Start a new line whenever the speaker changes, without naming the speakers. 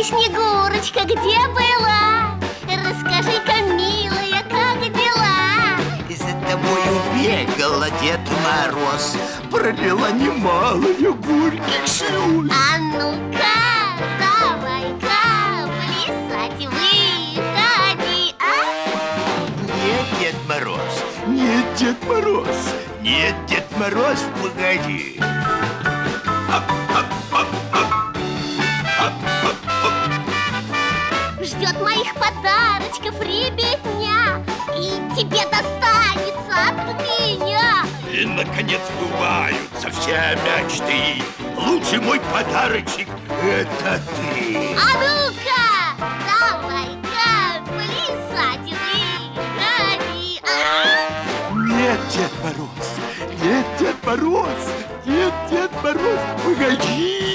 Ты, Снегурочка, где была? Расскажи-ка, милая, как дела?
За тобой убегала Дед Мороз, пролила немалые горьких слез.
А ну-ка, давай-ка плясать выходи, а?
Нет, Дед Мороз, нет, Дед Мороз, нет, Дед Мороз, погоди.
Ждет моих подарочков ребятня, и тебе достанется от меня.
И, наконец, сбываются все мечты. Лучший мой подарочек – это ты.
А ну-ка, давай-ка плясать выходи, а?
Нет, Дед Мороз, нет, Дед Мороз, нет, Дед Мороз, погоди.